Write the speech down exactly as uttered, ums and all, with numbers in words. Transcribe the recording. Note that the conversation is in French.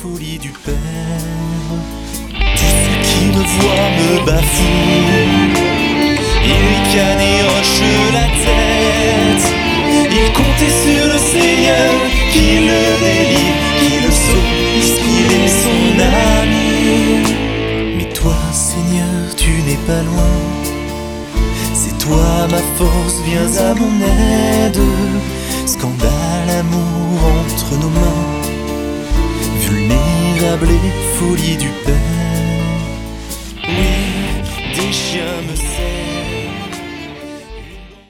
folie du Père. Tous ceux qui me voient me bafouent, ils ricanent et hochent la tête. Ils comptaient sur le Seigneur qui le délivre, qui le sauve, puisqu'il est son ami. Mais toi, Seigneur, tu n'es pas loin. C'est toi ma force, viens à mon aide. Scandale, amour entre nos mains, vulnérable et folie du Père. Oui, des chiens me